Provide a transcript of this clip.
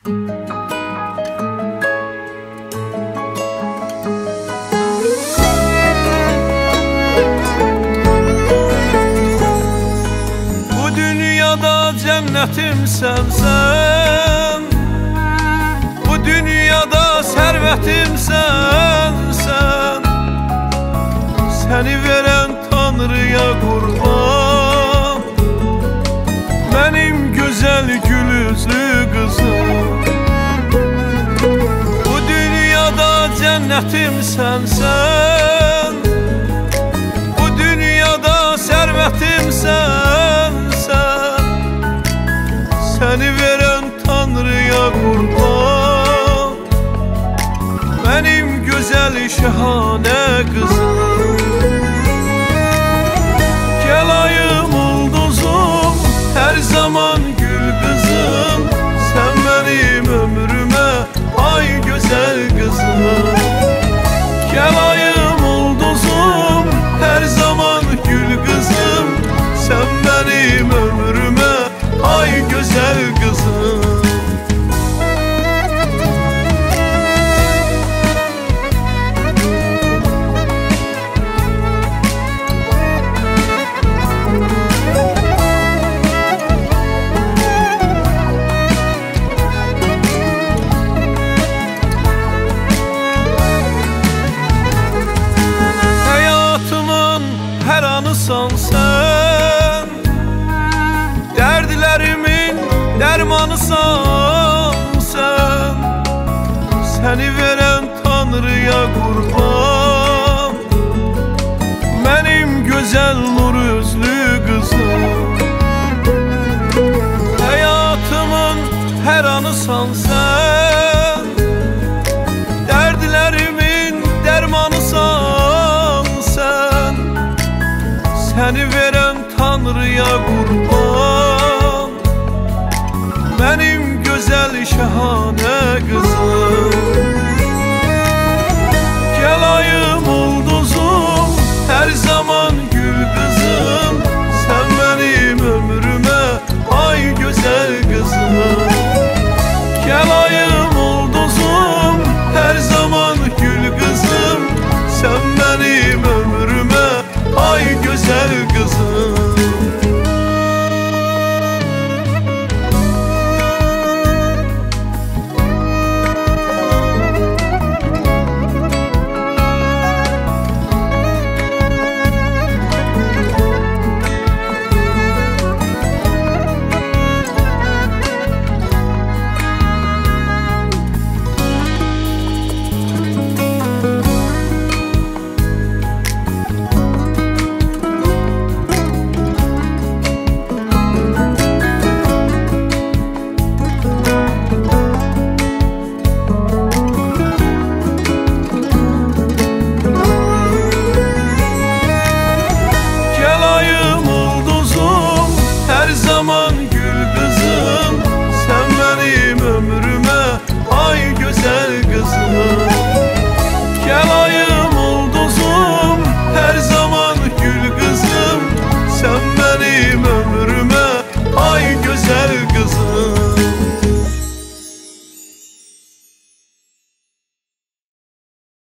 Bu dünyada cənnətimsən sən, bu dünyada sərvətimsən sən. Səni verən Tanrıya qurban, mənim gözəl gül üzlü qızım. Bu dünyada cənnətimsən sən, bu dünyada sərvətimsən sən. Səni verən Tanrıya qurban, mənim gözəl şəhanə qızım. Gel ayım ulduzum, her zaman gül kızım. Sen benim ömrüme ay güzel kızım. Gel ayım ulduzum, her zaman gül kızım. Sen benim ömrüme ay güzel kızım. Her anısan sen, derdlerimin dermanısan sen. Seni veren Tanrıya kurban, benim güzel nur yüzlü kızım. Hayatımın her anısan sen, derdlerimin dermanısan sen. Seni veren Tanrıya kurban, benim güzel şahane kızım.